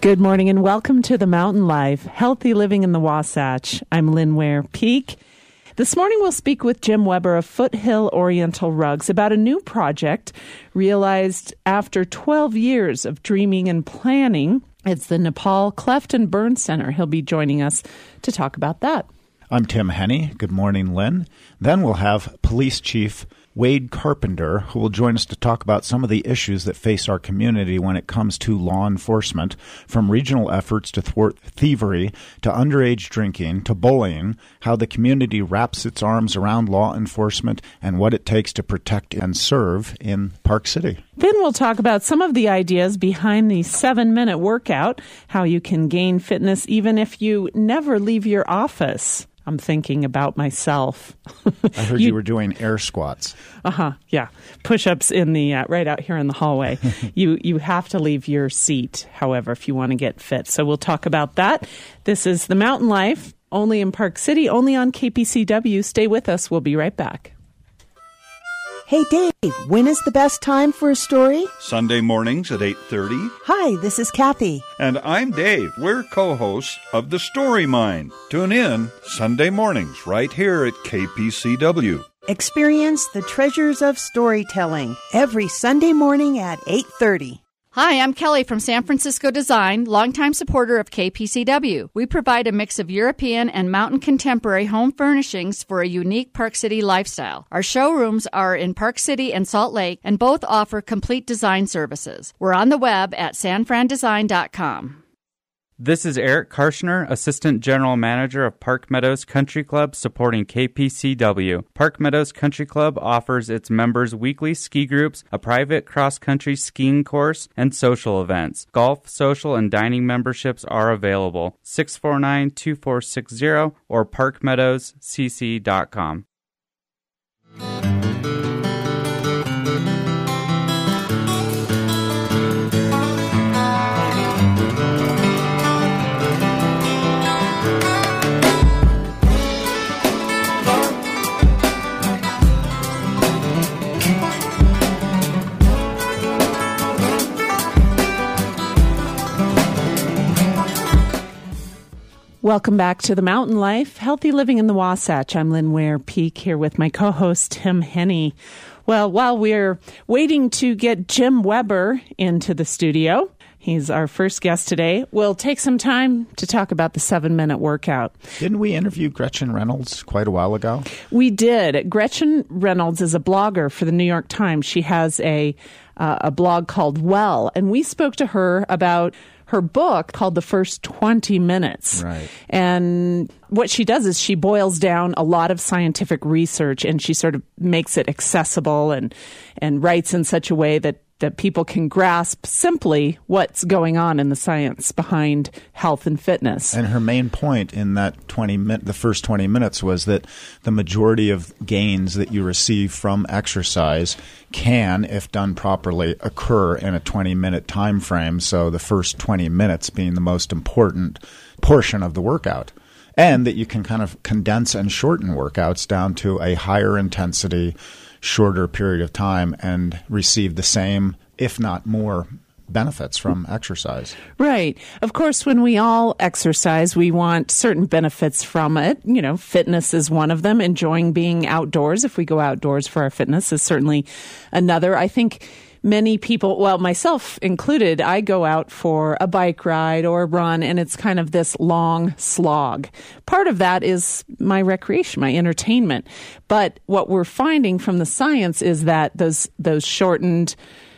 Good morning and welcome to the Mountain Life, Healthy Living in the Wasatch. I'm Lynn Ware Peak. This morning we'll speak with Jim Weber of Foothill Oriental Rugs about a new project realized after 12 years of dreaming and planning. It's the Nepal Cleft and Burn Center. He'll be joining us to talk about that. I'm Tim Henney. Good morning, Lynn. Then we'll have Police Chief Wade Carpenter, who will join us to talk about some of the issues that face our community when it comes to law enforcement, from regional efforts to thwart thievery, to underage drinking, to bullying, how the community wraps its arms around law enforcement, and what it takes to protect and serve in Park City. Then we'll talk about some of the ideas behind the 7-minute workout, how you can gain fitness even if you never leave your office. I'm thinking about myself. I heard you were doing air squats. Yeah. Push-ups in the right out here in the hallway. You have to leave your seat, however, if you want to get fit. So we'll talk about that. This is The Mountain Life, only in Park City, only on KPCW. Stay with us. We'll be right back. Hey, Dave, when is the best time for a story? Sunday mornings at 8:30. Hi, this is Kathy. And I'm Dave. We're co-hosts of The Story Mind. Tune in Sunday mornings right here at KPCW. Experience the treasures of storytelling every Sunday morning at 8:30. Hi, I'm Kelly from San Francisco Design, longtime supporter of KPCW. We provide a mix of European and mountain contemporary home furnishings for a unique Park City lifestyle. Our showrooms are in Park City and Salt Lake, and both offer complete design services. We're on the web at sanfrandesign.com. This is Eric Karshner, Assistant General Manager of Park Meadows Country Club, supporting KPCW. Park Meadows Country Club offers its members weekly ski groups, a private cross-country skiing course, and social events. Golf, social, and dining memberships are available. 649-2460 or parkmeadowscc.com. Welcome back to The Mountain Life, Healthy Living in the Wasatch. I'm Lynn Ware Peak here with my co-host Tim Henney. Well, while we're waiting to get Jim Weber into the studio, he's our first guest today, we'll take some time to talk about the 7-minute workout. Didn't we interview Gretchen Reynolds quite a while ago? We did. Gretchen Reynolds is a blogger for the New York Times. She has a blog called Well, and we spoke to her about her book called The First 20 Minutes. Right. And what she does is she boils down a lot of scientific research and she sort of makes it accessible and writes in such a way that people can grasp simply what's going on in the science behind health and fitness. And her main point in that the first 20 minutes was that the majority of gains that you receive from exercise can, if done properly, occur in a 20-minute time frame. So the first 20 minutes being the most important portion of the workout. And that you can kind of condense and shorten workouts down to a higher intensity, shorter period of time and receive the same, if not more, benefits from exercise. Right. Of course, when we all exercise, we want certain benefits from it. You know, fitness is one of them. Enjoying being outdoors, if we go outdoors for our fitness, is certainly another. I think many people, well, myself included, I go out for a bike ride or a run, and it's kind of this long slog. Part of that is my recreation, my entertainment. But what we're finding from the science is that those shortened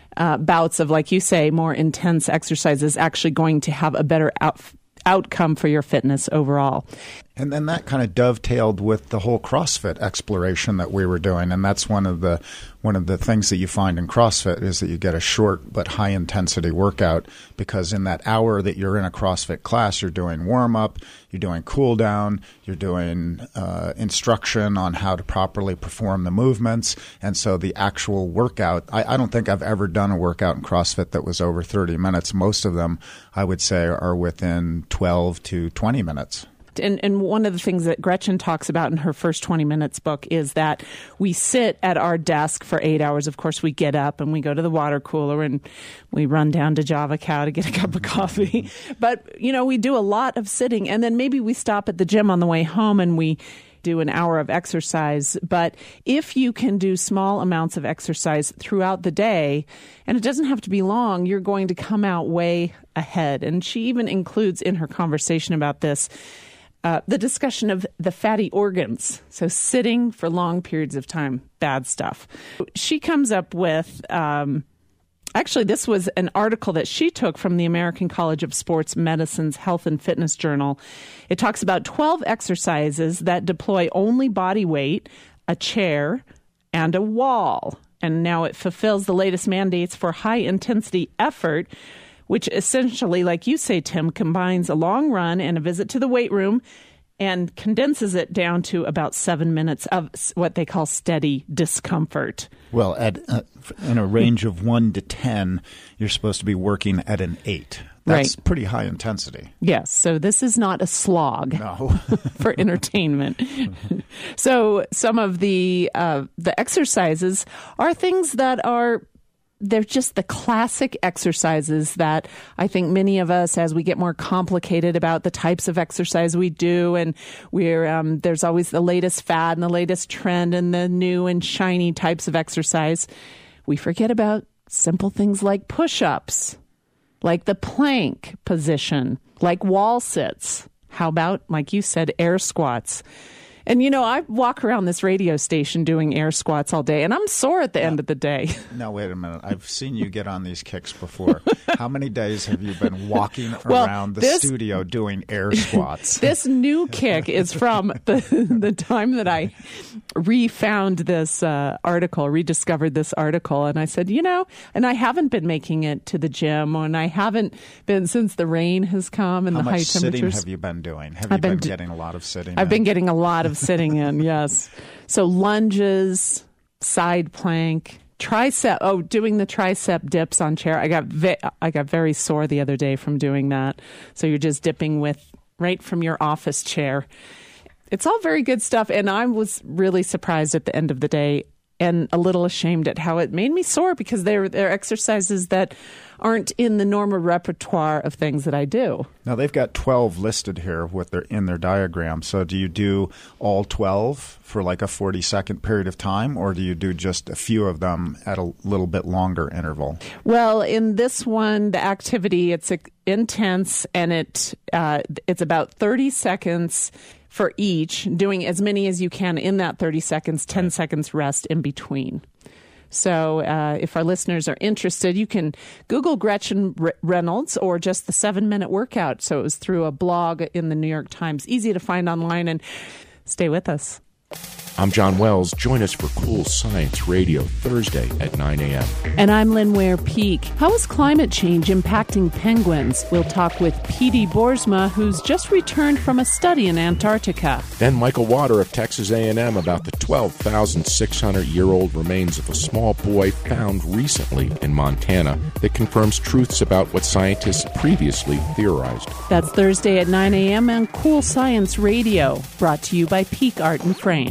bouts of, like you say, more intense exercise is actually going to have a better outcome for your fitness overall. And then that kind of dovetailed with the whole CrossFit exploration that we were doing. And that's one of the things that you find in CrossFit is that you get a short but high intensity workout, because in that hour that you're in a CrossFit class, you're doing warm up, you're doing cool down, you're doing instruction on how to properly perform the movements. And so the actual workout, I don't think I've ever done a workout in CrossFit that was over 30 minutes. Most of them, I would say, are within 12 to 20 minutes. And one of the things that Gretchen talks about in her first 20 minutes book is that we sit at our desk for 8 hours. Of course, we get up and we go to the water cooler and we run down to Java Cow to get a cup of coffee. But, we do a lot of sitting, and then maybe we stop at the gym on the way home and we do an hour of exercise. But if you can do small amounts of exercise throughout the day, and it doesn't have to be long, you're going to come out way ahead. And she even includes in her conversation about this the discussion of the fatty organs. So sitting for long periods of time, bad stuff. She comes up with, actually, this was an article that she took from the American College of Sports Medicine's Health and Fitness Journal. It talks about 12 exercises that deploy only body weight, a chair, and a wall. And now it fulfills the latest mandates for high-intensity effort, which essentially, like you say, Tim, combines a long run and a visit to the weight room and condenses it down to about 7 minutes of what they call steady discomfort. Well, in a range of 1 to 10, you're supposed to be working at an 8. That's right. Pretty high intensity. Yes, so this is not a slog No. for entertainment. So some of the exercises are things that they're just the classic exercises that I think many of us, as we get more complicated about the types of exercise we do, and there's always the latest fad and the latest trend and the new and shiny types of exercise, we forget about simple things like push-ups, like the plank position, like wall sits. How about, like you said, air squats? And, I walk around this radio station doing air squats all day, and I'm sore at the end of the day. Now, wait a minute. I've seen you get on these kicks before. How many days have you been walking around the studio doing air squats? This new kick is from the time that I rediscovered this article, and I said, and I haven't been making it to the gym, and I haven't been since the rain has come and the high temperatures. How much sitting have you been doing? Have you been getting a lot of sitting? I've been getting a lot of sitting in, yes. So lunges, side plank, tricep. Oh, doing the tricep dips on chair. I got very sore the other day from doing that. So you're just dipping right from your office chair. It's all very good stuff, and I was really surprised at the end of the day and a little ashamed at how it made me sore because they're exercises that aren't in the normal repertoire of things that I do. Now, they've got 12 listed here in their diagram. So do you do all 12 for like a 40-second period of time, or do you do just a few of them at a little bit longer interval? Well, in this one, the activity, it's intense, and it's about 30 seconds for each, doing as many as you can in that 30 seconds, 10 seconds rest in between. So if our listeners are interested, you can Google Gretchen Reynolds or just the 7-minute workout. So it was through a blog in the New York Times. Easy to find online, and stay with us. I'm John Wells. Join us for Cool Science Radio Thursday at 9 a.m. And I'm Lynn Ware-Peak. How is climate change impacting penguins? We'll talk with P.D. Boersma, who's just returned from a study in Antarctica. Then Michael Water of Texas A&M about the 12,600-year-old remains of a small boy found recently in Montana that confirms truths about what scientists previously theorized. That's Thursday at 9 a.m. on Cool Science Radio, brought to you by Peak Art and Frame.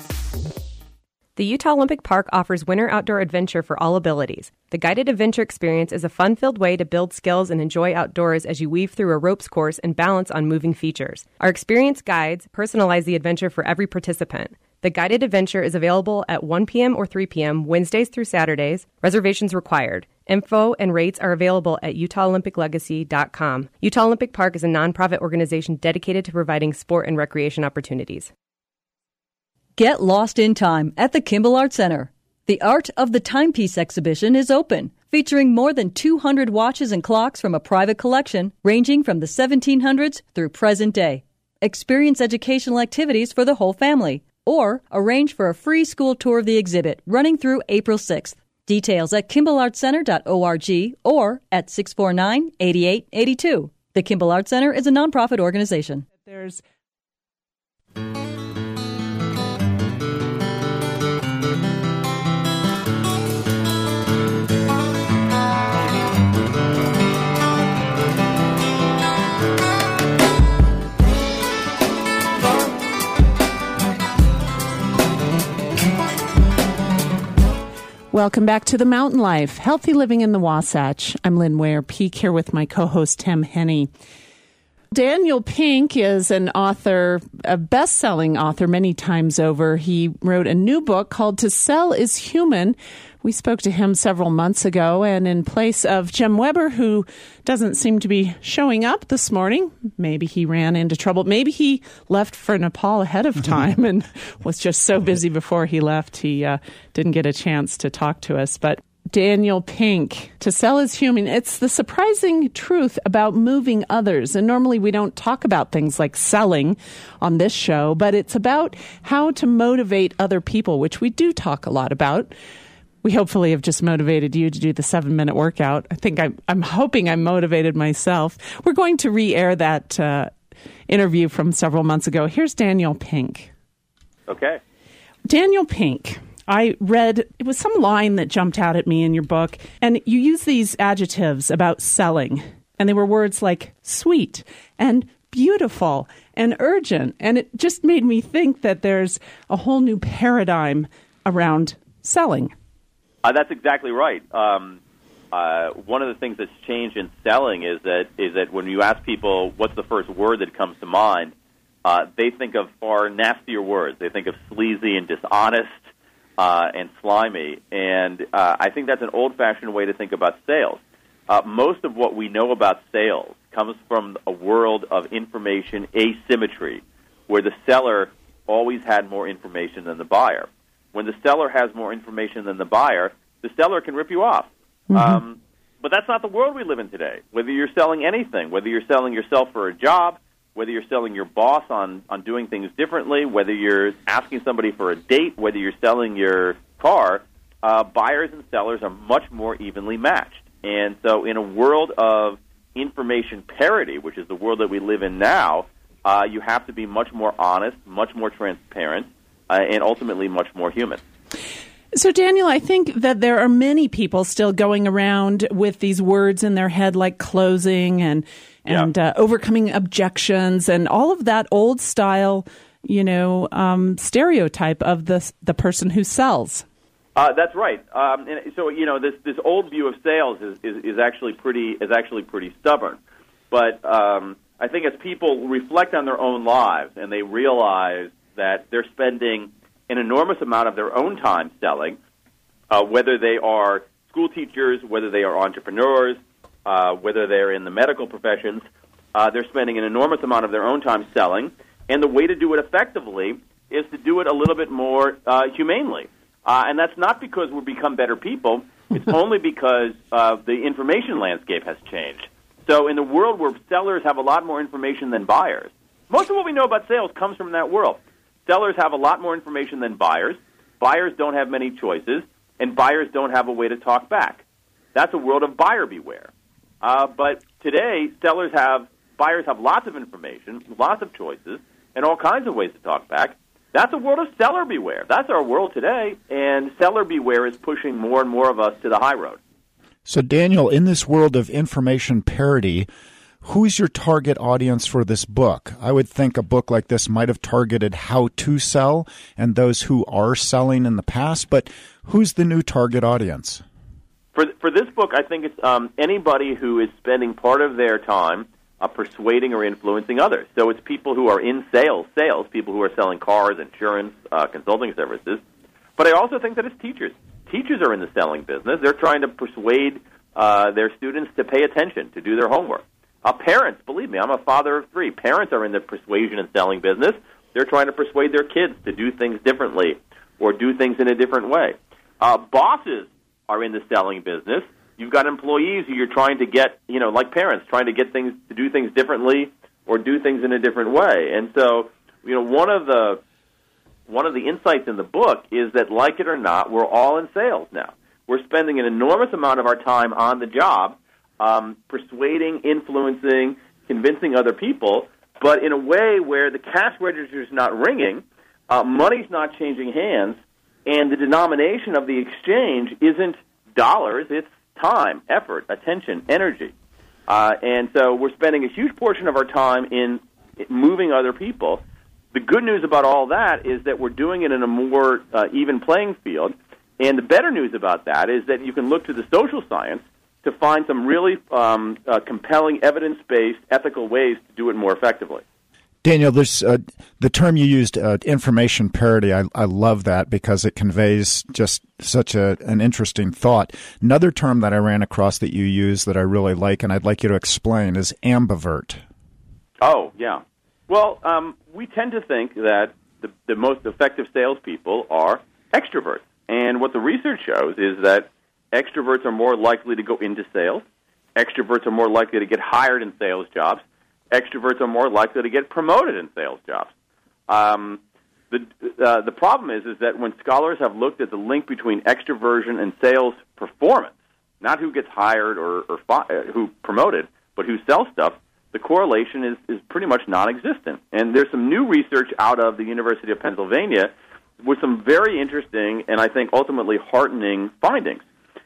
The Utah Olympic Park offers winter outdoor adventure for all abilities. The guided adventure experience is a fun-filled way to build skills and enjoy outdoors as you weave through a ropes course and balance on moving features. Our experienced guides personalize the adventure for every participant. The guided adventure is available at 1 p.m. or 3 p.m. Wednesdays through Saturdays. Reservations required. Info and rates are available at UtahOlympicLegacy.com. Utah Olympic Park is a nonprofit organization dedicated to providing sport and recreation opportunities. Get lost in time at the Kimball Art Center. The Art of the Timepiece exhibition is open, featuring more than 200 watches and clocks from a private collection ranging from the 1700s through present day. Experience educational activities for the whole family, or arrange for a free school tour of the exhibit running through April 6th. Details at KimballArtCenter.org or at 649-8882. The Kimball Art Center is a nonprofit organization. There's Welcome back to The Mountain Life, Healthy Living in the Wasatch. I'm Lynn Ware-Peak here with my co-host Tim Henney. Daniel Pink is an author, a best-selling author many times over. He wrote a new book called To Sell is Human. We spoke to him several months ago, and in place of Jim Weber, who doesn't seem to be showing up this morning, maybe he ran into trouble. Maybe he left for Nepal ahead of time and was just so busy before he left, he didn't get a chance to talk to us. But Daniel Pink, To Sell is Human. It's the surprising truth about moving others. And normally we don't talk about things like selling on this show, but it's about how to motivate other people, which we do talk a lot about. We hopefully have just motivated you to do the 7-minute workout. I think I'm hoping I motivated myself. We're going to re-air that interview from several months ago. Here's Daniel Pink. Okay. Daniel Pink. I read, it was some line that jumped out at me in your book, and you use these adjectives about selling, and they were words like sweet and beautiful and urgent, and it just made me think that there's a whole new paradigm around selling. That's exactly right. One of the things that's changed in selling is that when you ask people what's the first word that comes to mind, they think of far nastier words. They think of sleazy and dishonest and slimy. And I think that's an old-fashioned way to think about sales. Most of what we know about sales comes from a world of information asymmetry, where the seller always had more information than the buyer. When the seller has more information than the buyer, the seller can rip you off. Mm-hmm. But that's not the world we live in today. Whether you're selling anything, whether you're selling yourself for a job, whether you're selling your boss on doing things differently, whether you're asking somebody for a date, whether you're selling your car, buyers and sellers are much more evenly matched. And so in a world of information parity, which is the world that we live in now, you have to be much more honest, much more transparent, and ultimately much more human. So, Daniel, I think that there are many people still going around with these words in their head like closing and overcoming objections and all of that old style, stereotype of the person who sells. That's right. And so, this old view of sales is actually pretty stubborn. But I think as people reflect on their own lives and they realize that they're spending an enormous amount of their own time selling, whether they are school teachers, whether they are entrepreneurs, whether they're in the medical professions, they're spending an enormous amount of their own time selling. And the way to do it effectively is to do it a little bit more humanely. And that's not because we've become better people. It's only because the information landscape has changed. So in the world where sellers have a lot more information than buyers, most of what we know about sales comes from that world. Sellers have a lot more information than buyers. Buyers don't have many choices, and buyers don't have a way to talk back. That's a world of buyer beware. But today, buyers have lots of information, lots of choices, and all kinds of ways to talk back. That's a world of seller beware. That's our world today, and seller beware is pushing more and more of us to the high road. So, Daniel, in this world of information parity, who's your target audience for this book? I would think a book like this might have targeted how to sell and those who are selling in the past, but who's the new target audience? For this book, I think it's anybody who is spending part of their time persuading or influencing others. So it's people who are in sales, people who are selling cars, insurance, consulting services. But I also think that it's teachers. Teachers are in the selling business. They're trying to persuade their students to pay attention, to do their homework. Parents, believe me, I'm a father of 3. Parents are in the persuasion and selling business. They're trying to persuade their kids to do things differently or do things in a different way. Bosses are in the selling business. You've got employees who you're trying to get, like parents, trying to get things to do things differently or do things in a different way. And so, one of the insights in the book is that, like it or not, we're all in sales now. We're spending an enormous amount of our time on the job, persuading, influencing, convincing other people, but in a way where the cash register is not ringing, money's not changing hands, and the denomination of the exchange isn't dollars, it's time, effort, attention, energy. And so we're spending a huge portion of our time in moving other people. The good news about all that is that we're doing it in a more even playing field, And the better news about that is that you can look to the social science to find some really compelling, evidence-based, ethical ways to do it more effectively. Daniel, there's the term you used, information parity. I love that because it conveys just such an interesting thought. Another term that I ran across that you use that I really like, and I'd like you to explain, is ambivert. Oh, yeah. Well, we tend to think that the most effective salespeople are extroverts. And what the research shows is that extroverts are more likely to go into sales. Extroverts are more likely to get hired in sales jobs. Extroverts are more likely to get promoted in sales jobs. The problem is that when scholars have looked at the link between extroversion and sales performance, not who gets hired or who promoted, but who sells stuff, the correlation is pretty much non-existent. And there's some new research out of the University of Pennsylvania with some very interesting and I think ultimately heartening findings.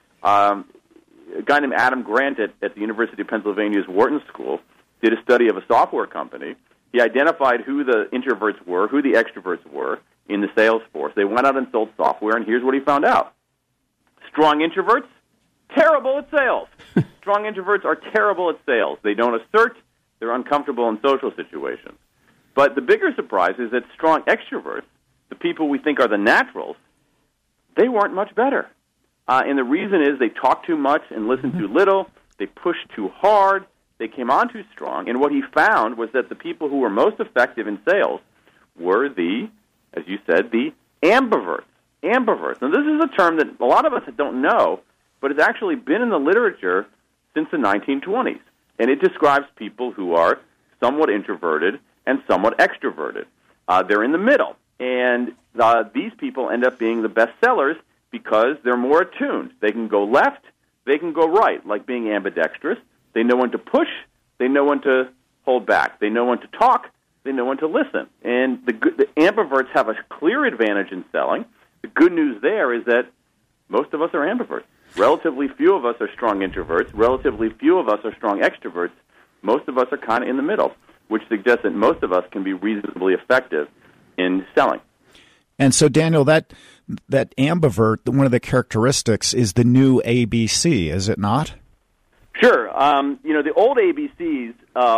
A guy named Adam Grant at the University of Pennsylvania's Wharton School did a study of a software company. He identified who the introverts were, who the extroverts were in the sales force. They went out and sold software, and here's what he found out. Strong introverts, terrible at sales. Strong introverts are terrible at sales. They don't assert. They're uncomfortable in social situations. But the bigger surprise is that strong extroverts, the people we think are the naturals, they weren't much better. And the reason is they talk too much and listen too little. They push too hard. They came on too strong, and what he found was that the people who were most effective in sales were as you said, the ambiverts. Ambiverts. Now, this is a term that a lot of us don't know, but it's actually been in the literature since the 1920s, and it describes people who are somewhat introverted and somewhat extroverted. They're in the middle, and these people end up being the best sellers because they're more attuned. They can go left, they can go right, like being ambidextrous. They know when to push. They know when to hold back. They know when to talk. They know when to listen. And the ambiverts have a clear advantage in selling. The good news there is that most of us are ambiverts. Relatively few of us are strong introverts. Relatively few of us are strong extroverts. Most of us are kind of in the middle, which suggests that most of us can be reasonably effective in selling. And so, Daniel, that ambivert, one of the characteristics is the new ABC, is it not? Sure. The old ABCs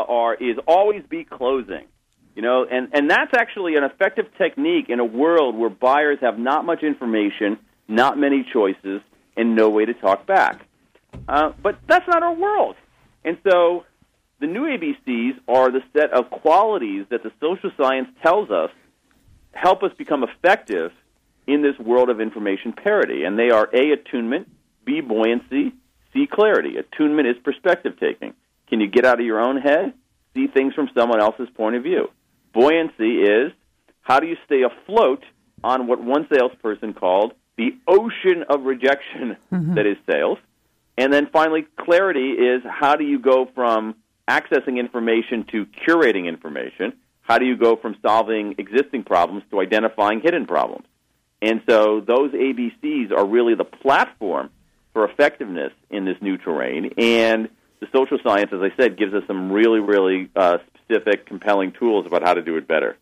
is always be closing. And that's actually an effective technique in a world where buyers have not much information, not many choices, and no way to talk back. But that's not our world. And so the new ABCs are the set of qualities that the social science tells us help us become effective in this world of information parity. And they are A, attunement, B, buoyancy, C, clarity. Attunement is perspective taking. Can you get out of your own head? See things from someone else's point of view. Buoyancy is how do you stay afloat on what one salesperson called the ocean of rejection that is sales. And then finally, clarity is how do you go from accessing information to curating information? How do you go from solving existing problems to identifying hidden problems? And so those ABCs are really the platform for effectiveness in this new terrain. And the social science, as I said, gives us some really, really specific, compelling tools about how to do it better.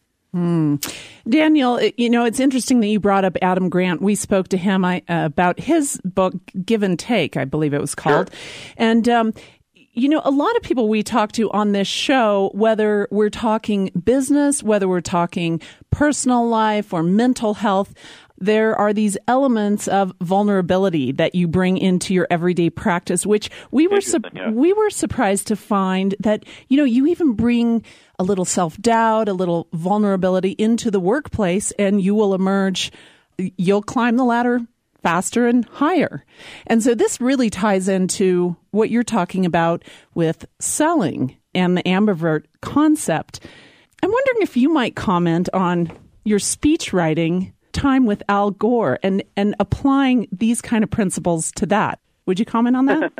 Daniel, it's interesting that you brought up Adam Grant. We spoke to him about his book, Give and Take, I believe it was called. Sure. And, a lot of people we talk to on this show, whether we're talking business, whether we're talking personal life or mental health, there are these elements of vulnerability that you bring into your everyday practice, which we were surprised to find that, you even bring a little self-doubt, a little vulnerability into the workplace, and you will emerge, you'll climb the ladder faster and higher. And so this really ties into what you're talking about with selling and the ambivert concept. I'm wondering if you might comment on your speech writing time with Al Gore and applying these kind of principles to that. Would you comment on that?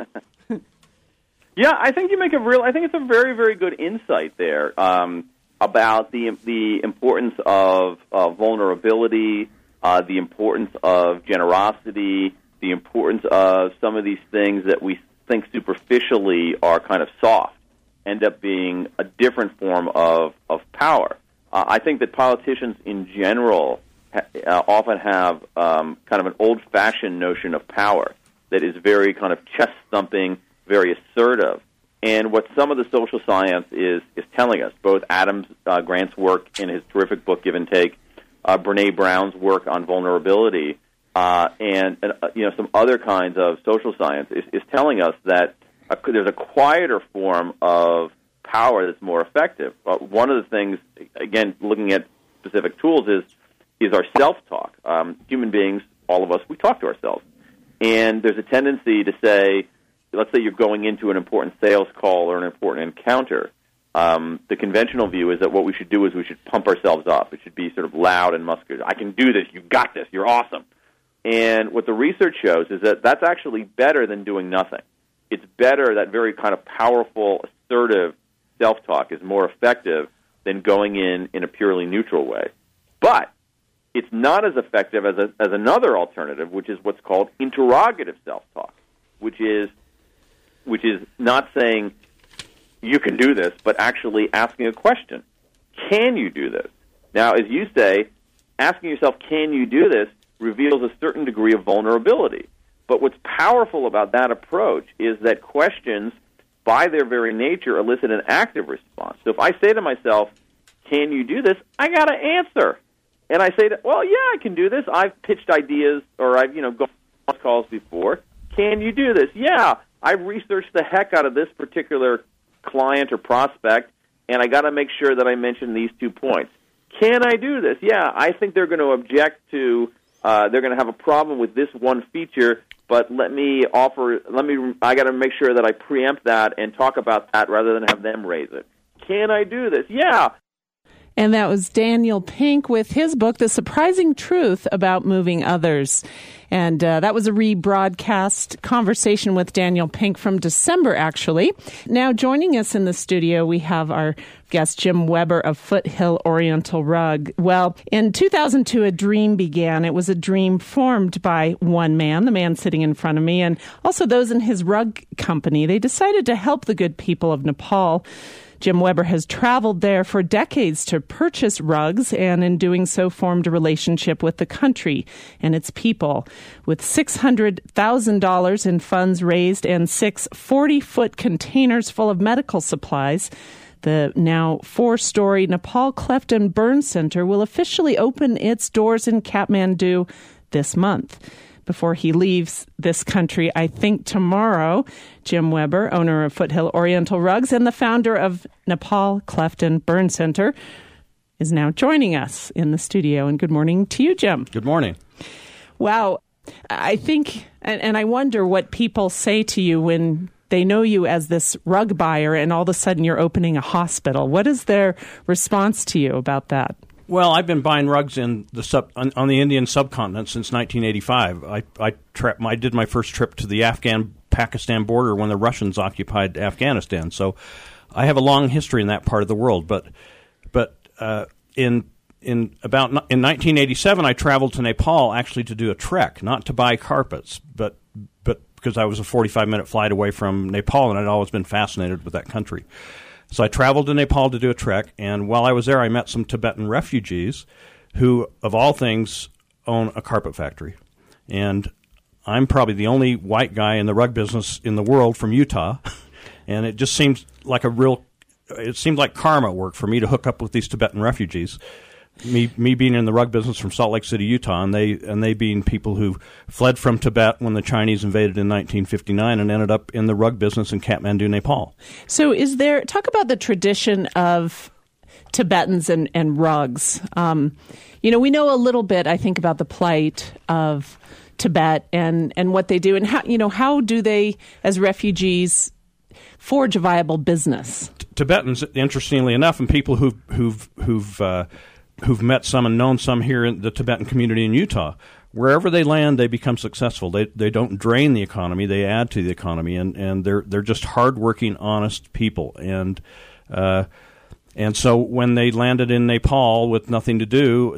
Yeah, I think you make I think it's a very, very good insight there about the importance of vulnerability, the importance of generosity, the importance of some of these things that we think superficially are kind of soft, end up being a different form of power. I think that politicians in general often have kind of an old-fashioned notion of power that is very kind of chest-thumping, very assertive. And what some of the social science is telling us, both Adam Grant's work in his terrific book, Give and Take, Brene Brown's work on vulnerability, and some other kinds of social science is telling us that there's a quieter form of power that's more effective. One of the things, again, looking at specific tools, is our self-talk. Human beings, all of us, we talk to ourselves. And there's a tendency to say, let's say you're going into an important sales call or an important encounter. The conventional view is that what we should do is we should pump ourselves up. It should be sort of loud and muscular. I can do this. You got this. You're awesome. And what the research shows is that that's actually better than doing nothing. It's better, that very kind of powerful, assertive self-talk is more effective than going in a purely neutral way. But it's not as effective as another alternative, which is what's called interrogative self-talk, which is not saying you can do this, but actually asking a question. Can you do this? Now, as you say, asking yourself, can you do this, reveals a certain degree of vulnerability. But what's powerful about that approach is that questions, by their very nature, elicit an active response. So if I say to myself, can you do this, I got to answer. And I say, well, yeah, I can do this. I've pitched ideas, or I've gone on calls before. Can you do this? Yeah, I've researched the heck out of this particular client or prospect, and I got to make sure that I mention these 2 points. Can I do this? Yeah, I think they're going to object to, they're going to have a problem with this one feature, but I got to make sure that I preempt that and talk about that rather than have them raise it. Can I do this? Yeah. And that was Daniel Pink with his book, The Surprising Truth About Moving Others. And that was a rebroadcast conversation with Daniel Pink from December, actually. Now, joining us in the studio, we have our guest, Jim Weber of Foothill Oriental Rug. Well, in 2002, a dream began. It was a dream formed by one man, the man sitting in front of me, and also those in his rug company. They decided to help the good people of Nepal. Jim Weber has traveled there for decades to purchase rugs, and in doing so formed a relationship with the country and its people. With $600,000 in funds raised and 6 40-foot containers full of medical supplies, the now 4-story Nepal Cleft and Burn Center will officially open its doors in Kathmandu this month. Before he leaves this country, I think tomorrow, Jim Weber, owner of Foothill Oriental Rugs and the founder of Nepal Cleft and Burn Center, is now joining us in the studio. And good morning to you, Jim. Good morning. Wow. I think, and I wonder what people say to you when they know you as this rug buyer and all of a sudden you're opening a hospital. What is their response to you about that? Well, I've been buying rugs in on the Indian subcontinent since 1985. I did my first trip to the Afghan-Pakistan border when the Russians occupied Afghanistan. So I have a long history in that part of the world. But in 1987, I traveled to Nepal actually to do a trek, not to buy carpets, but because I was a 45-minute flight away from Nepal, and I'd always been fascinated with that country. So I traveled to Nepal to do a trek, and while I was there, I met some Tibetan refugees who, of all things, own a carpet factory. And I'm probably the only white guy in the rug business in the world from Utah, and it just seems like it seemed like karma work for me to hook up with these Tibetan refugees. Me being in the rug business from Salt Lake City, Utah, and they being people who fled from Tibet when the Chinese invaded in 1959 and ended up in the rug business in Kathmandu, Nepal. So talk about the tradition of Tibetans and rugs. We know a little bit, I think, about the plight of Tibet and what they do, and how do they, as refugees, forge a viable business? Tibetans, interestingly enough, and people who've met some and known some here in the Tibetan community in Utah, wherever they land, they become successful. They don't drain the economy; they add to the economy, and they're just hardworking, honest people. And so when they landed in Nepal with nothing to do,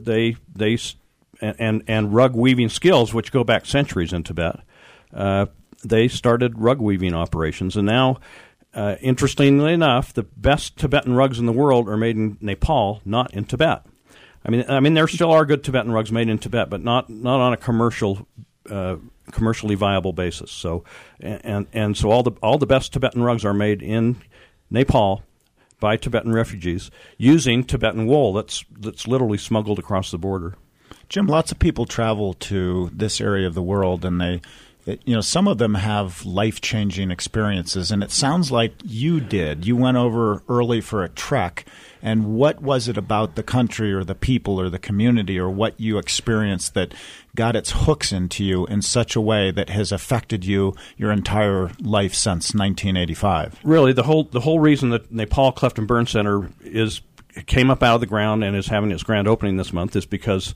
and rug weaving skills, which go back centuries in Tibet, they started rug weaving operations, and now. Interestingly enough, the best Tibetan rugs in the world are made in Nepal, not in Tibet. I mean, there still are good Tibetan rugs made in Tibet, but not on a commercially viable basis. So, and so all the best Tibetan rugs are made in Nepal by Tibetan refugees using Tibetan wool that's literally smuggled across the border. Jim, lots of people travel to this area of the world, and some of them have life-changing experiences, and it sounds like you did. You went over early for a trek, and what was it about the country or the people or the community or what you experienced that got its hooks into you in such a way that has affected you your entire life since 1985? Really, the whole reason that Nepal Cleft and Burn Center came up out of the ground and is having its grand opening this month is because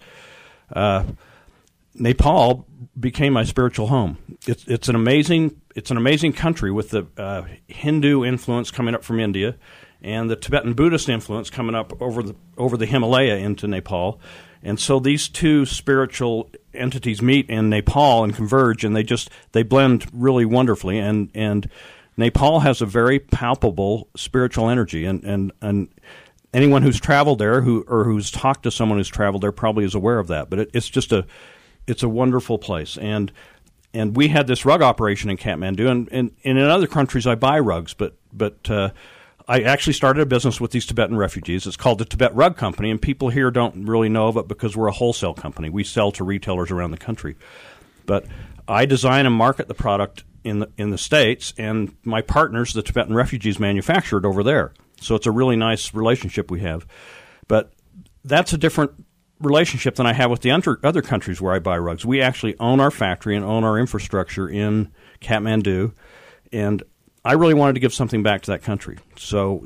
Nepal became my spiritual home. It's an amazing country with the Hindu influence coming up from India, and the Tibetan Buddhist influence coming up over the Himalaya into Nepal, and so these two spiritual entities meet in Nepal and converge, and they blend really wonderfully. And Nepal has a very palpable spiritual energy, and anyone who's traveled there who's talked to someone who's traveled there probably is aware of that. But it's a wonderful place, and we had this rug operation in Kathmandu, and in other countries I buy rugs, but I actually started a business with these Tibetan refugees. It's called the Tibet Rug Company, and people here don't really know of it because we're a wholesale company. We sell to retailers around the country, but I design and market the product in the States, and my partners, the Tibetan refugees, manufacture it over there. So it's a really nice relationship we have, but that's a different relationship than I have with the other countries where I buy rugs. We actually own our factory and own our infrastructure in Kathmandu, and I really wanted to give something back to that country. So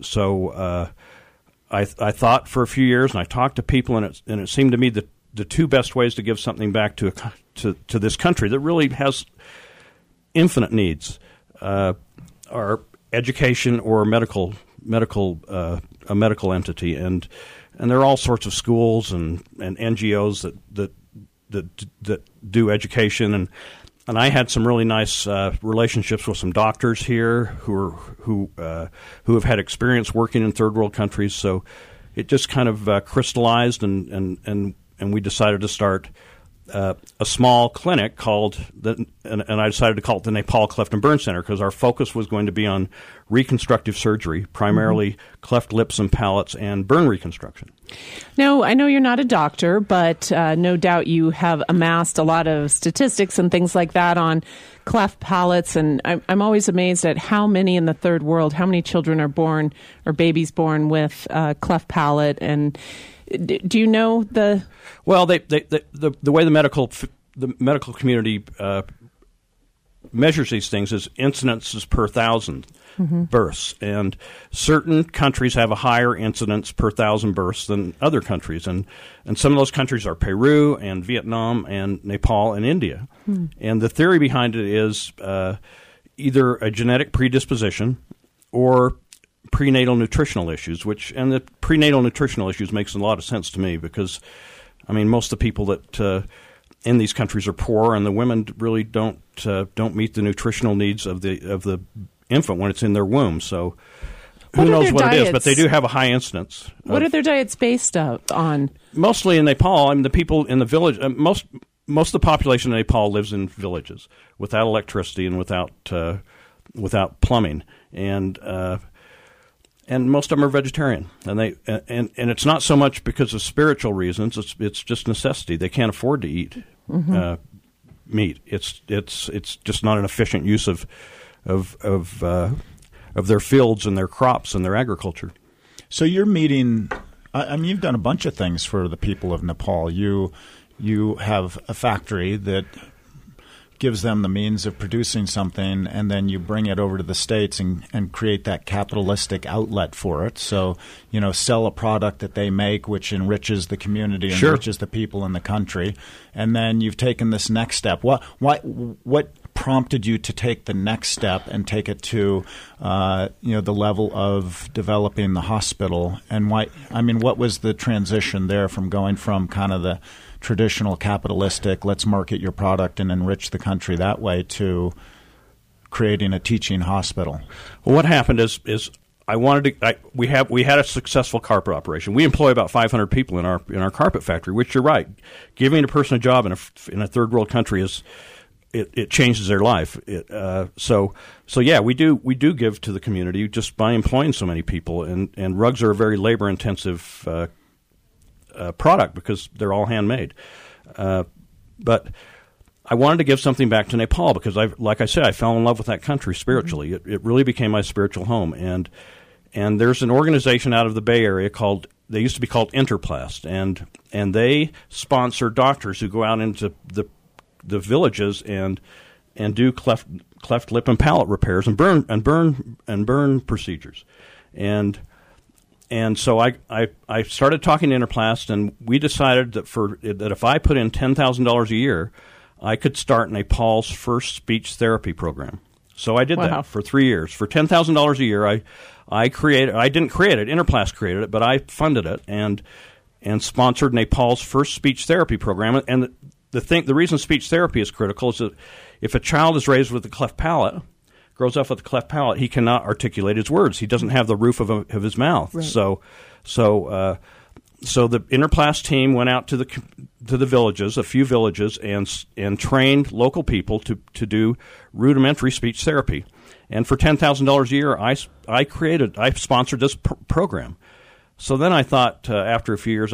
I thought for a few years, and I talked to people, and it seemed to me that the two best ways to give something back to this country that really has infinite needs are education or a medical entity, and there are all sorts of schools and NGOs that do education, and I had some really nice relationships with some doctors here who have had experience working in third world countries. So it just kind of crystallized, and we decided to start a small clinic called and I decided to call it the Nepal Cleft and Burn Center because our focus was going to be on reconstructive surgery, primarily cleft lips and palates and burn reconstruction. Now, I know you're not a doctor, but no doubt you have amassed a lot of statistics and things like that on cleft palates, and I'm always amazed at how many in the third world, how many children are born or babies born with cleft palate, and do you know the? Well, the way the medical community measures these things is incidences per thousand births, and certain countries have a higher incidence per thousand births than other countries, and some of those countries are Peru and Vietnam and Nepal and India. And the theory behind it is either a genetic predisposition or prenatal nutritional issues, and the prenatal nutritional issues makes a lot of sense to me because, I mean, most of the people that in these countries are poor, and the women really don't meet the nutritional needs of the infant when it's in their womb. So who knows what it is, but they do have a high incidence. What are their diets based on? Mostly in Nepal, I mean, the people in the village, most of the population in Nepal lives in villages without electricity and without plumbing, and most of them are vegetarian, and it's not so much because of spiritual reasons. It's just necessity. They can't afford to eat meat. It's just not an efficient use of their fields and their crops and their agriculture. So you're meeting. I mean, you've done a bunch of things for the people of Nepal. You have a factory that gives them the means of producing something, and then you bring it over to the States and create that capitalistic outlet for it. So, sell a product that they make, which enriches the community, enriches the people in the country. And then you've taken this next step. What prompted you to take the next step and take it to, the level of developing the hospital? And why? I mean, what was the transition there from going from kind of the traditional capitalistic, let's market your product and enrich the country that way, to creating a teaching hospital? Well, what happened is I wanted to. We had a successful carpet operation. We employ about 500 people in our carpet factory. Which you're right, giving a person a job in a third world country is it changes their life. So yeah, we do give to the community just by employing so many people. And rugs are a very labor intensive product because they're all handmade. But I wanted to give something back to Nepal because, like I said, I fell in love with that country spiritually. Mm-hmm. It really became my spiritual home. And there's an organization out of the Bay Area they used to be called Interplast, and they sponsor doctors who go out into the villages and do cleft lip and palate repairs and burn procedures. And so I started talking to Interplast, and we decided that if I put in $10,000 a year, I could start Nepal's first speech therapy program. So I did that for 3 years. For $10,000 a year, I didn't create it. Interplast created it, but I funded it and sponsored Nepal's first speech therapy program. And the reason speech therapy is critical is that if a child is raised with a cleft palate, grows up with a cleft palate, he cannot articulate his words. He doesn't have the roof of his mouth. Right. So the Interplast team went out to the villages, a few villages, and trained local people to do rudimentary speech therapy. And for $10,000 a year, I sponsored this program. So then I thought, after a few years,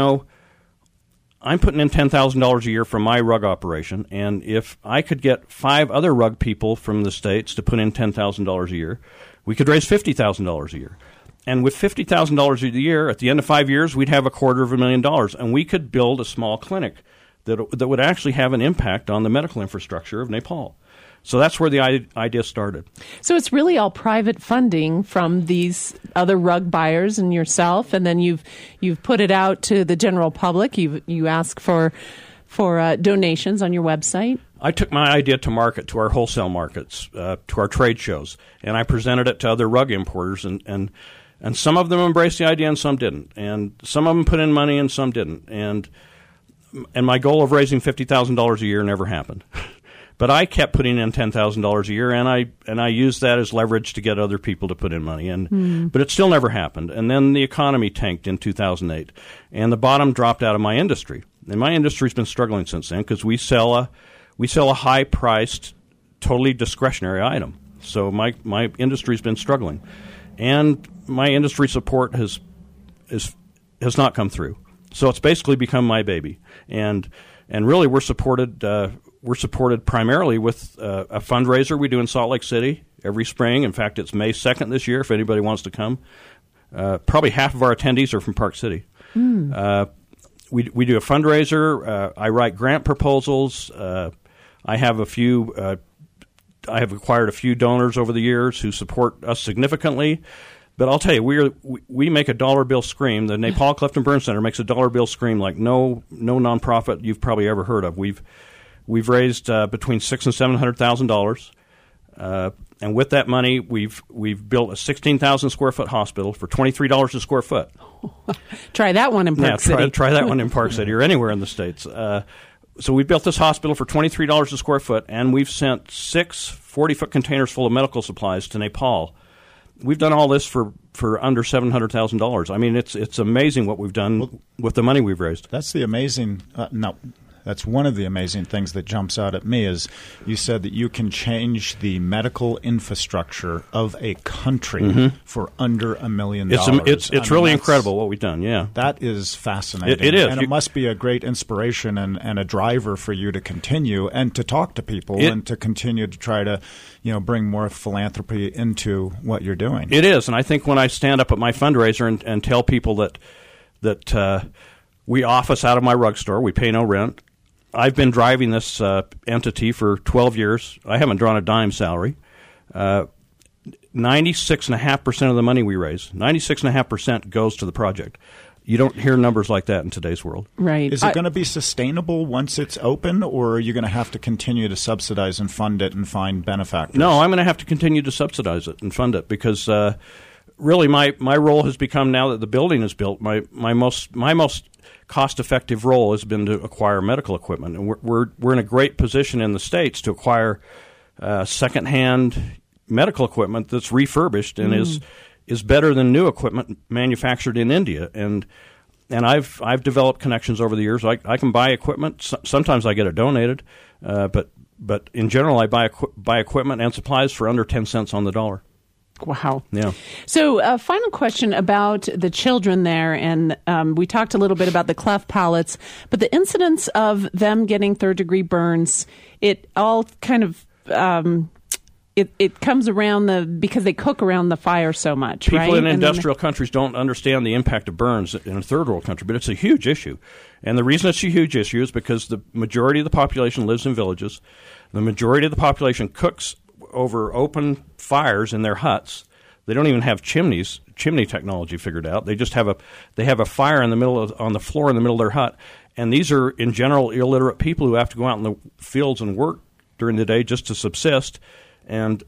I'm putting in $10,000 a year from my rug operation, and if I could get 5 other rug people from the States to put in $10,000 a year, we could raise $50,000 a year. And with $50,000 a year, at the end of 5 years, we'd have $250,000, and we could build a small clinic that would actually have an impact on the medical infrastructure of Nepal. So that's where the idea started. So it's really all private funding from these other rug buyers and yourself, and then you've put it out to the general public. You ask for donations on your website. I took my idea to market, to our wholesale markets, to our trade shows, and I presented it to other rug importers, and some of them embraced the idea and some didn't, and some of them put in money and some didn't, and my goal of raising $50,000 a year never happened. But I kept putting in $10,000 a year, and I used that as leverage to get other people to put in money. But it still never happened. And then the economy tanked in 2008, and the bottom dropped out of my industry. And my industry's been struggling since then because we sell a high-priced, totally discretionary item. So my industry's been struggling, and my industry support has not come through. So it's basically become my baby, and really we're supported. We're supported primarily with a fundraiser we do in Salt Lake City every spring. In fact, it's May 2nd this year if anybody wants to come. Probably half of our attendees are from Park City. We do a fundraiser. I write grant proposals. I have acquired a few donors over the years who support us significantly. But I'll tell you, we make a dollar bill scream. The Nepal Cleft and Burn Center makes a dollar bill scream like no nonprofit you've probably ever heard of. We've raised between $600,000 and $700,000, and with that money, we've built a 16,000 square foot hospital for $23 a square foot. Try that one in Park City. Try that one in Park City or anywhere in the States. So we built this hospital for $23 a square foot, and we've sent 6 40-foot containers full of medical supplies to Nepal. We've done all this for under $700,000. I mean, it's amazing what we've done with the money we've raised. That's the amazing. That's one of the amazing things that jumps out at me is you said that you can change the medical infrastructure of a country for under $1 million. It's really incredible what we've done, yeah. That is fascinating. It is. And it must be a great inspiration and a driver for you to continue and to talk to people and to continue to try to bring more philanthropy into what you're doing. It is, and I think when I stand up at my fundraiser and tell people that we office out of my rug store, we pay no rent. I've been driving this entity for 12 years. I haven't drawn a dime salary. 96.5% of the money we raise, 96.5% goes to the project. You don't hear numbers like that in today's world. Right. Is it going to be sustainable once it's open, or are you going to have to continue to subsidize and fund it and find benefactors? No, I'm going to have to continue to subsidize it and fund it because really my role has become, now that the building is built, my most cost-effective role has been to acquire medical equipment, and we're in a great position in the States to acquire second-hand medical equipment that's refurbished and is better than new equipment manufactured in India. And I've developed connections over the years. I can buy equipment. Sometimes I get it donated, but in general, I buy equipment and supplies for under 10 cents on the dollar. Wow. Yeah. So, final question about the children there, and we talked a little bit about the cleft palates, but the incidence of them getting third-degree burns, it all kind of it comes around because they cook around the fire so much, People right? in industrial countries don't understand the impact of burns in a third world country, but it's a huge issue. And the reason it's a huge issue is because the majority of the population lives in villages. The majority of the population cooks over open fires in their huts. They don't even have chimney technology figured out. They just have a fire on the floor in the middle of their hut. And these are, in general, illiterate people who have to go out in the fields and work during the day just to subsist. And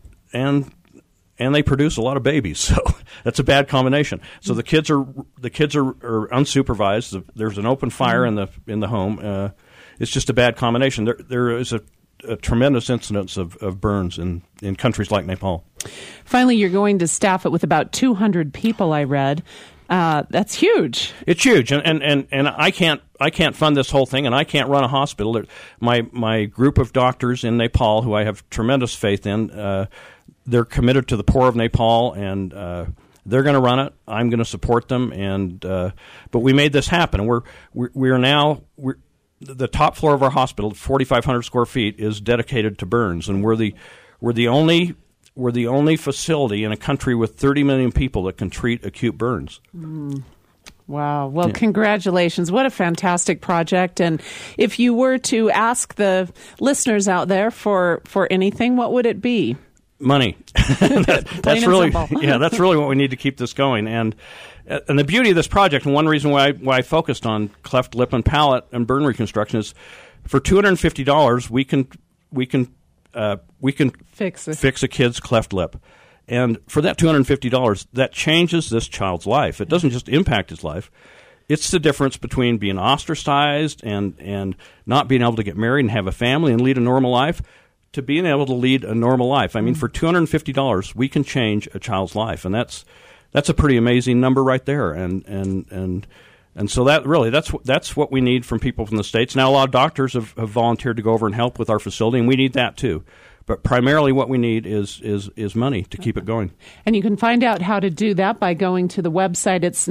they produce a lot of babies, so that's a bad combination. So the kids are unsupervised. There's an open fire in the home. It's just a bad combination. There is a tremendous incidence of burns in countries like Nepal. Finally, you're going to staff it with about 200 people, I read. That's huge. It's huge, and I can't fund this whole thing, and I can't run a hospital. My group of doctors in Nepal, who I have tremendous faith in, they're committed to the poor of Nepal, and they're going to run it. I'm going to support them, but we made this happen. We're now the top floor of our hospital, 4,500 square feet, is dedicated to burns, and we're the only facility in a country with 30 million people that can treat acute burns. Wow. Well, Congratulations. What a fantastic project. And if you were to ask the listeners out there for anything, what would it be? Money. That's really that's really what we need to keep this going. And the beauty of this project, and one reason why I focused on cleft lip and palate and burn reconstruction, is for $250 we can fix a kid's cleft lip. And for that $250, that changes this child's life. It doesn't just impact his life. It's the difference between being ostracized and not being able to get married and have a family and lead a normal life to being able to lead a normal life. I mean, for $250, we can change a child's life, and that's a pretty amazing number right there. And so that's what we need from people from the States. Now, a lot of doctors have volunteered to go over and help with our facility, and we need that too. But primarily what we need is money to keep it going. And you can find out how to do that by going to the website. It's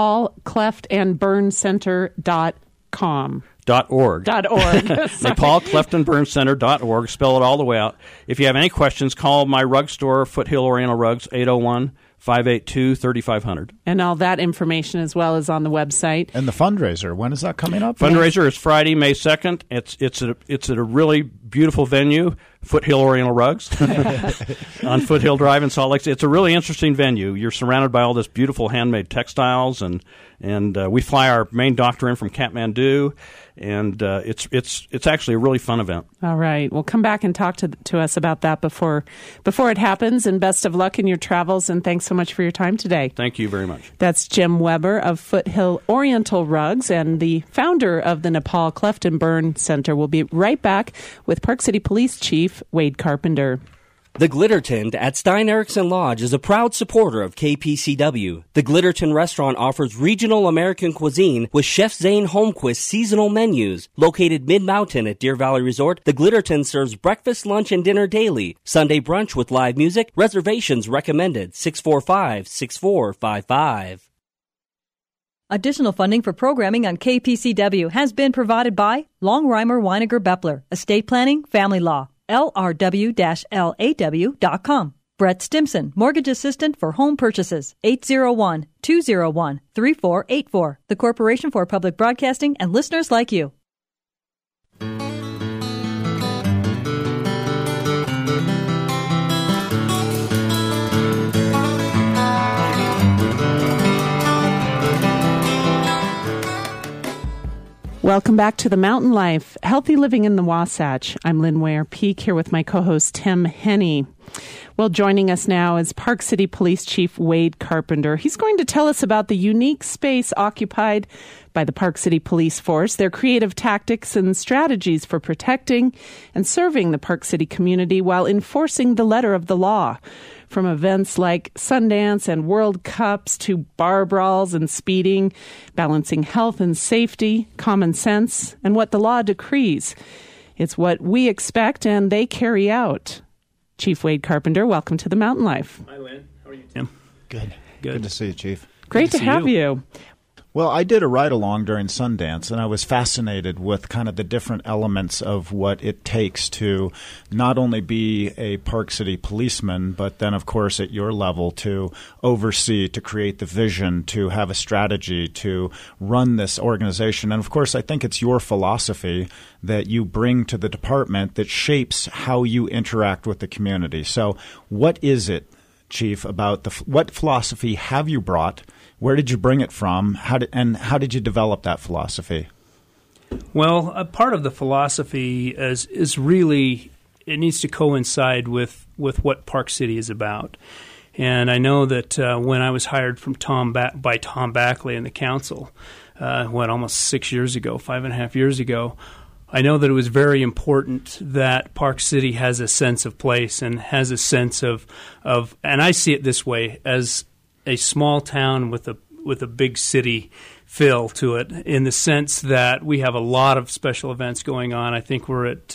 nepalcleftandburncenter.com. .org. nepalcleftandburncenter.org. Spell it all the way out. If you have any questions, call my rug store, Foothill Oriental Rugs, 801-582-3500. And all that information as well is on the website. And the fundraiser, when is that coming up? Fundraiser is Friday, May 2nd. It's at a really beautiful venue, Foothill Oriental Rugs, on Foothill Drive in Salt Lake City. It's a really interesting venue. You're surrounded by all this beautiful handmade textiles, and we fly our main doctor in from Kathmandu, and it's actually a really fun event. All right. Well, come back and talk to us about that before it happens, and best of luck in your travels, and thanks so much for your time today. Thank you very much. That's Jim Weber of Foothill Oriental Rugs and the founder of the Nepal Cleft and Burn Center. We'll be right back with Park City Police Chief Wade Carpenter. The Glitterton at Stein Eriksen Lodge is a proud supporter of KPCW. The Glitterton restaurant offers regional American cuisine with Chef Zane Holmquist's seasonal menus. Located mid-mountain at Deer Valley Resort, the Glitterton serves breakfast, lunch, and dinner daily. Sunday brunch with live music. Reservations recommended 645-6455. Additional funding for programming on KPCW has been provided by Longheimer Weiniger Beppler, Estate Planning, Family Law, LRW-LAW.com. Brett Stimson, Mortgage Assistant for Home Purchases, 801-201-3484. The Corporation for Public Broadcasting and listeners like you. Welcome back to The Mountain Life, Healthy Living in the Wasatch. I'm Lynn Ware Peak here with my co-host Tim Henney. Well, joining us now is Park City Police Chief Wade Carpenter. He's going to tell us about the unique space occupied by the Park City Police Force, their creative tactics and strategies for protecting and serving the Park City community while enforcing the letter of the law. From events like Sundance and World Cups to bar brawls and speeding, balancing health and safety, common sense, and what the law decrees. It's what we expect and they carry out. Chief Wade Carpenter, welcome to the Mountain Life. Hi, Lynn. How are you, Tim? Good to see you, Chief. Great to have you. Well, I did a ride-along during Sundance, and I was fascinated with kind of the different elements of what it takes to not only be a Park City policeman, but then, of course, at your level, to oversee, to create the vision, to have a strategy, to run this organization. And, of course, I think it's your philosophy that you bring to the department that shapes how you interact with the community. So what is it, Chief, about what philosophy have you brought? Where did you bring it from? How did you develop that philosophy? Well, a part of the philosophy is really, it needs to coincide with what Park City is about. And I know that when I was hired from by Tom Backley and the council, almost 6 years ago, 5.5 years ago, I know that it was very important that Park City has a sense of place and has a sense of and I see it this way, as a small town with a big city feel to it, in the sense that we have a lot of special events going on. I think we're at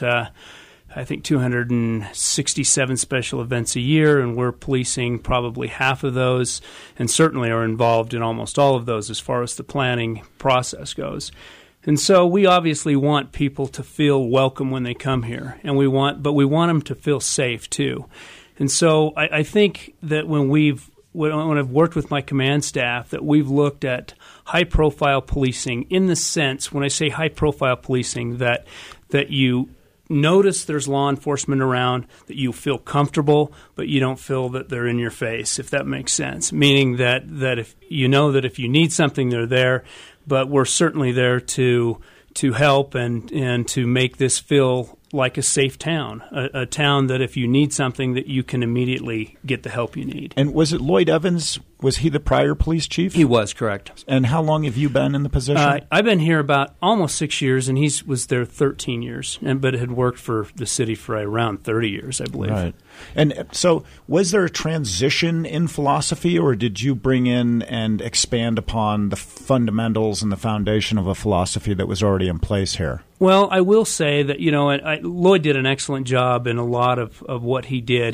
267 special events a year, and we're policing probably half of those, and certainly are involved in almost all of those as far as the planning process goes. And so we obviously want people to feel welcome when they come here, but we want them to feel safe too. And so I think that when I've worked with my command staff, that we've looked at high-profile policing in the sense, when I say high-profile policing, that you notice there's law enforcement around, that you feel comfortable, but you don't feel that they're in your face, if that makes sense. Meaning that if you know that if you need something, they're there, but we're certainly there to help and to make this feel like a safe town, a town that if you need something, that you can immediately get the help you need. And was it Lloyd Evans? Was he the prior police chief? He was, correct. And how long have you been in the position? I've been here about almost 6 years, and he was there 13 years, but had worked for the city for around 30 years, I believe. Right. And so was there a transition in philosophy, or did you bring in and expand upon the fundamentals and the foundation of a philosophy that was already in place here? Well, I will say that, Lloyd did an excellent job in a lot of what he did.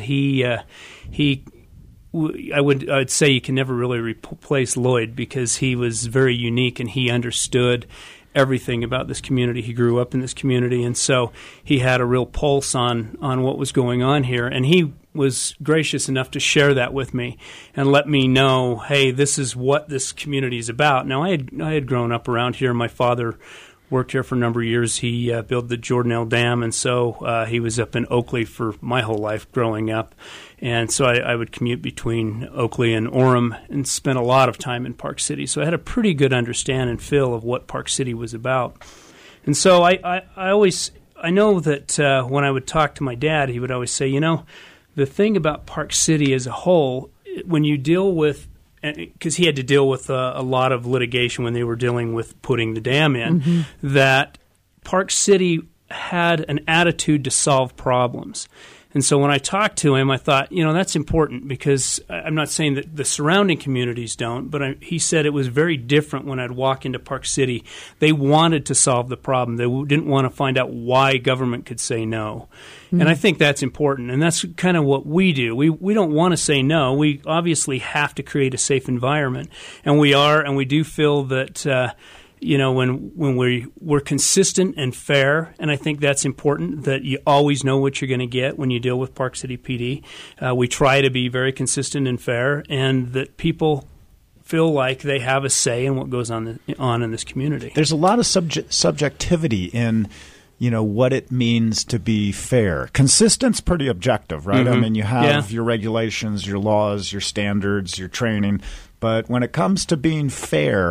I'd say you can never really replace Lloyd, because he was very unique and he understood everything about this community. He grew up in this community, and so he had a real pulse on what was going on here. And he was gracious enough to share that with me and let me know, hey, this is what this community is about. Now, I had grown up around here. My father worked here for a number of years. He built the Jordanelle Dam, and so he was up in Oakley for my whole life growing up. And so I would commute between Oakley and Orem and spent a lot of time in Park City. So I had a pretty good understanding and feel of what Park City was about. And so I know that when I would talk to my dad, he would always say, the thing about Park City as a whole, when you deal with, because he had to deal with a lot of litigation when they were dealing with putting the dam in, that Park City had an attitude to solve problems. And so when I talked to him, I thought, that's important, because I'm not saying that the surrounding communities don't, but he said it was very different when I'd walk into Park City. They wanted to solve the problem. They didn't want to find out why government could say no. Mm-hmm. And I think that's important, and that's kind of what we do. We don't want to say no. We obviously have to create a safe environment, and we are, and we do feel that when we're consistent and fair, and I think that's important, that you always know what you're going to get when you deal with Park City PD. We try to be very consistent and fair, and that people feel like they have a say in what goes on in this community. There's a lot of subjectivity in what it means to be fair. Consistent's pretty objective, right? Mm-hmm. I mean, you have your regulations, your laws, your standards, your training. But when it comes to being fair,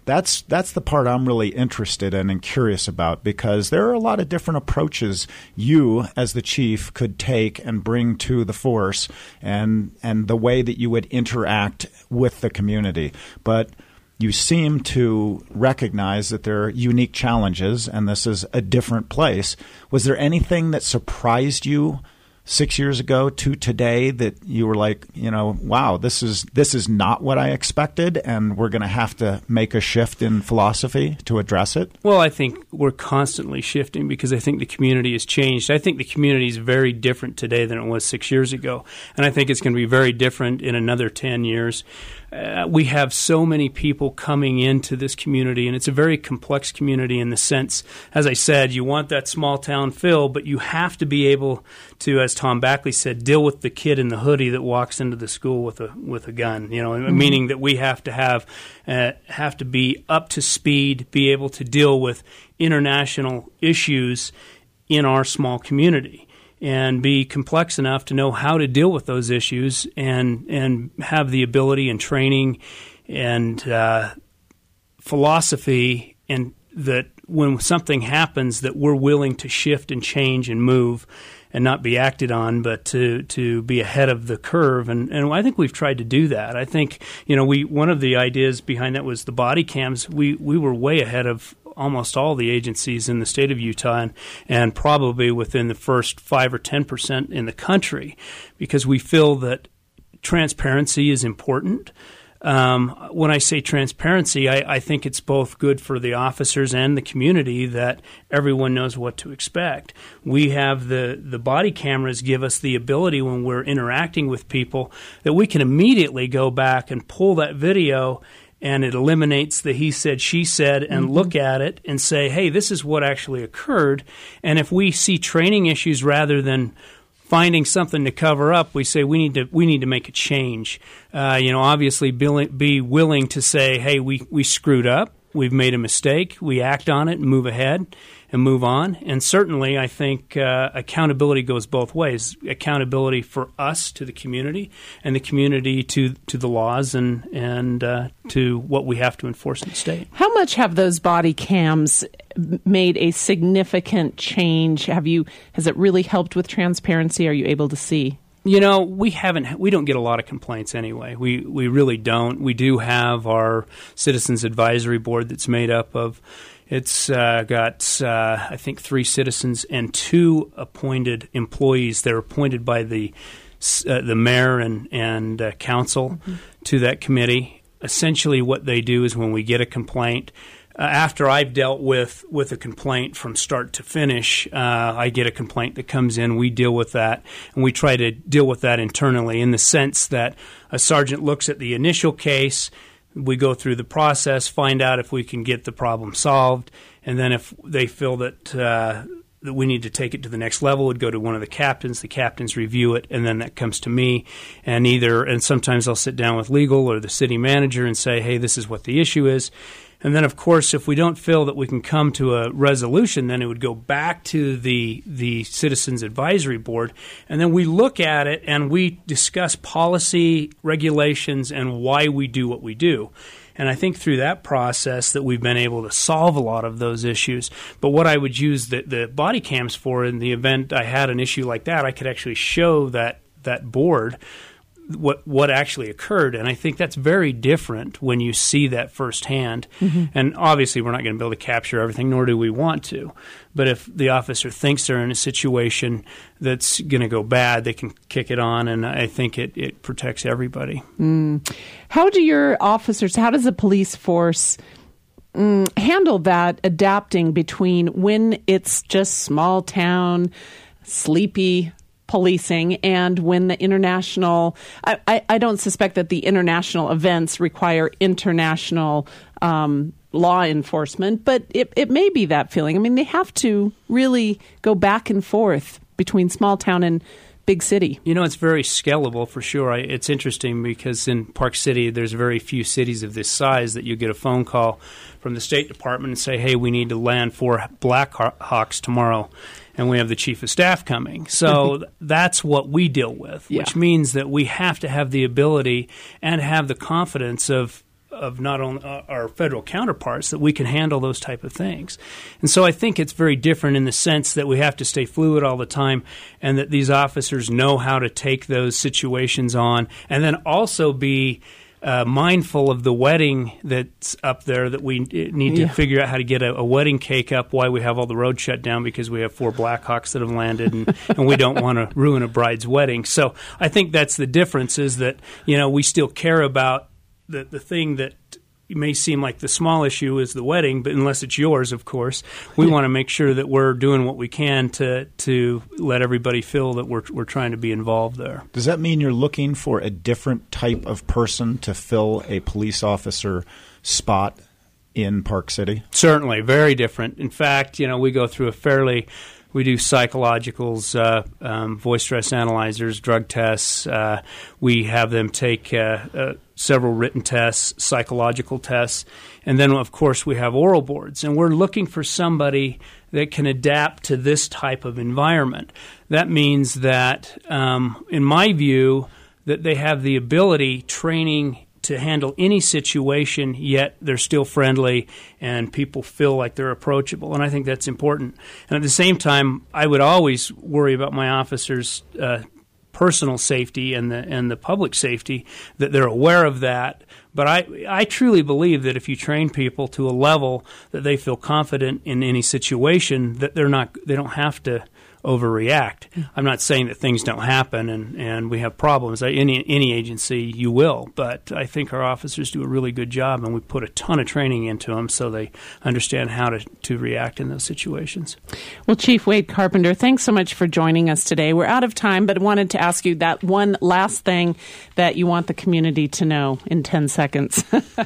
That's the part I'm really interested in and curious about, because there are a lot of different approaches you as the chief could take and bring to the force, and the way that you would interact with the community. But you seem to recognize that there are unique challenges, and this is a different place. Was there anything that surprised you 6 years ago to today that you were like, wow, this is not what I expected, and we're going to have to make a shift in philosophy to address it? Well, I think we're constantly shifting because I think the community has changed. I think the community is very different today than it was 6 years ago, and I think it's going to be very different in another 10 years. We have so many people coming into this community, and it's a very complex community in the sense, as I said, you want that small town feel, but you have to be able to, as Tom Backley said, deal with the kid in the hoodie that walks into the school with a gun. Meaning that we have to be up to speed, be able to deal with international issues in our small community, and be complex enough to know how to deal with those issues, and have the ability and training and philosophy, and that when something happens that we're willing to shift and change and move and not be acted on, but to be ahead of the curve. And I think we've tried to do that. I think, one of the ideas behind that was the body cams. We were way ahead of almost all the agencies in the state of Utah, and probably within the first 5 or 10% in the country, because we feel that transparency is important. When I say transparency, I think it's both good for the officers and the community that everyone knows what to expect. We have the body cameras give us the ability when we're interacting with people that we can immediately go back and pull that video, and it eliminates the he said, she said, and look at it and say, hey, this is what actually occurred. And if we see training issues rather than finding something to cover up, we say we need to make a change. Obviously be willing to say, hey, we screwed up, we've made a mistake, we act on it and move ahead and move on. And certainly I think accountability goes both ways. Accountability for us to the community, and the community to the laws and to what we have to enforce in the state. How much have those body cams made a significant change? Has it really helped with transparency? Are you able to see? We don't get a lot of complaints anyway. We really don't. We do have our Citizens Advisory Board that's made up of, it's got, I think, 3 citizens and 2 appointed employees. They're appointed by the mayor and council to that committee. Essentially what they do is when we get a complaint, after I've dealt with a complaint from start to finish, I get a complaint that comes in, we deal with that, and we try to deal with that internally in the sense that a sergeant looks at the initial case, we go through the process, find out if we can get the problem solved, and then if they feel that we need to take it to the next level, it would go to one of the captains review it, and then that comes to me, and sometimes I'll sit down with legal or the city manager and say, hey, this is what the issue is. And then, of course, if we don't feel that we can come to a resolution, then it would go back to the Citizens Advisory Board, and then we look at it and we discuss policy, regulations, and why we do what we do. And I think through that process that we've been able to solve a lot of those issues. But what I would use the body cams for, in the event I had an issue like that, I could actually show that board what actually occurred. And I think that's very different when you see that firsthand. And obviously we're not going to be able to capture everything, nor do we want to. But if the officer thinks they're in a situation that's going to go bad, they can kick it on, and I think it protects everybody. How do your officers, how does the police force handle that adapting between when it's just small town, sleepy policing, and when the international, I don't suspect that the international events require international law enforcement, but it may be that feeling. I mean, they have to really go back and forth between small town and big city. It's very scalable for sure. It's interesting because in Park City, there's very few cities of this size that you get a phone call from the State Department and say, hey, we need to land 4 Black Hawks tomorrow, and we have the chief of staff coming. So that's what we deal with, which means that we have to have the ability and have the confidence of not only our federal counterparts, that we can handle those type of things. And so I think it's very different in the sense that we have to stay fluid all the time, and that these officers know how to take those situations on, and then also be mindful of the wedding that's up there, that we need to figure out how to get a wedding cake up while we have all the roads shut down because we have 4 Blackhawks that have landed, and we don't want to ruin a bride's wedding. So I think that's the difference, is that, we still care about the thing that may seem like the small issue is the wedding, but unless it's yours, of course, we want to make sure that we're doing what we can to let everybody feel that we're trying to be involved there. Does that mean you're looking for a different type of person to fill a police officer spot in Park City? Certainly, very different. In fact, we go through we do psychologicals, voice stress analyzers, drug tests. We have them take several written tests, psychological tests, and then, of course, we have oral boards. And we're looking for somebody that can adapt to this type of environment. That means that, in my view, that they have the ability, training to handle any situation, yet they're still friendly and people feel like they're approachable. And I think that's important. And at the same time, I would always worry about my officers' personal safety and the public safety, that they're aware of that. But I truly believe that if you train people to a level that they feel confident in any situation, that they don't have to overreact. I'm not saying that things don't happen and we have problems. Any agency, you will. But I think our officers do a really good job, and we put a ton of training into them so they understand how to react in those situations. Well, Chief Wade Carpenter, thanks so much for joining us today. We're out of time, but wanted to ask you that one last thing that you want the community to know in 10 seconds.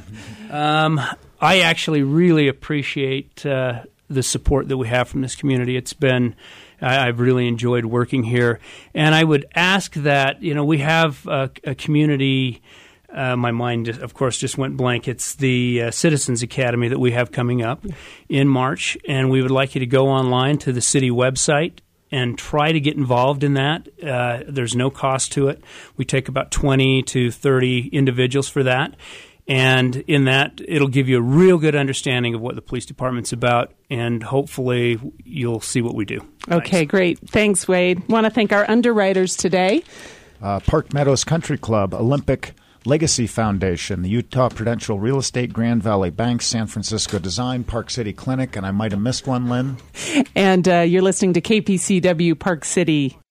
I actually really appreciate the support that we have from this community. I've really enjoyed working here. And I would ask that, we have a community, my mind, of course, just went blank. It's the Citizens Academy that we have coming up in March. And we would like you to go online to the city website and try to get involved in that. There's no cost to it. We take about 20 to 30 individuals for that. And in that, it'll give you a real good understanding of what the police department's about, and hopefully you'll see what we do. Okay, Thanks. Great. Thanks, Wade. Want to thank our underwriters today. Park Meadows Country Club, Olympic Legacy Foundation, the Utah Prudential Real Estate, Grand Valley Bank, San Francisco Design, Park City Clinic, and I might have missed one, Lynn. And you're listening to KPCW Park City